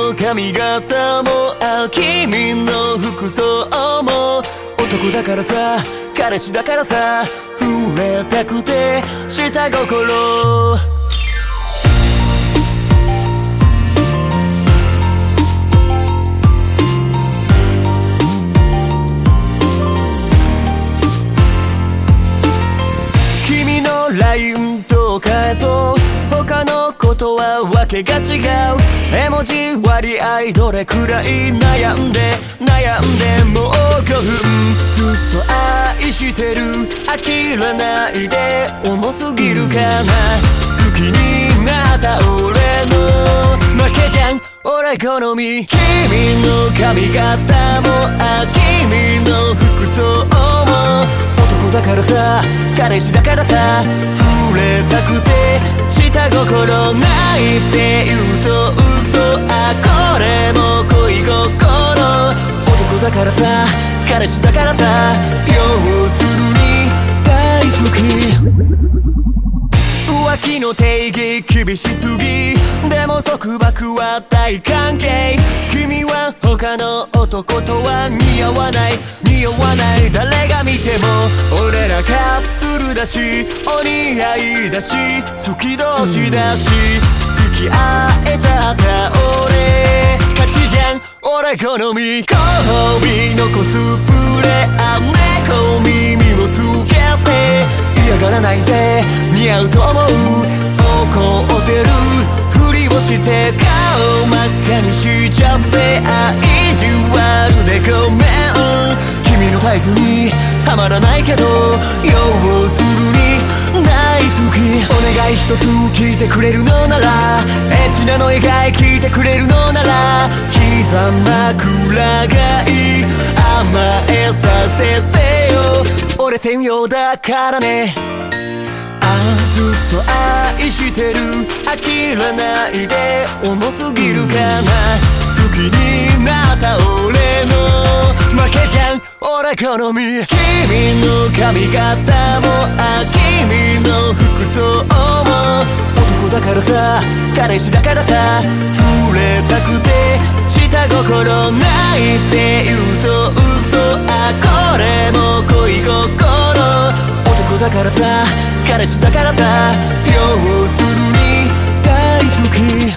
の髪型も君の服装も男だからさ、彼氏だからさ、触れたくて下心。君の LINE と返そう、他のことはわけが違う。絵文字割合どれくらい悩んでもう5分。ずっと愛してる諦めないで、重すぎるかな。好きになった俺の負けじゃん、俺好み。君の髪型も君の服装も男だからさ、彼氏だからさ、触れたくて下心。ないって言うと嘘、これも恋心。男だからさ、彼氏だからさ、要するに大好き。浮気の定義厳しすぎ、でも束縛は大歓迎。君は他の男とは似合わない。誰が見ても俺らカップルだし、お似合いだし、好き同士だし、付き合えちゃった俺勝ちじゃん、俺好み。ご褒美のコスプレ、猫耳をつけて嫌がらないで似合うと思う。怒ってるふりをして顔真っ赤にしちゃって、意地悪でごめん。君のタイプにはまらないけど、要するに大好き。お願い一つ聞いてくれるのなら、エッチなの以外聞いてくれるのなら、膝枕がいい、甘えさせてよ、俺専用だからね。ずっと愛してる諦めないで、重すぎるかな。好きになった俺の負けじゃん、俺好み。君の髪型も君の服装も男だからさ、彼氏だからさ、触れたくて下心。ないって言うと嘘、これも恋心。男だからさ、彼氏だからさ、要するに大好き。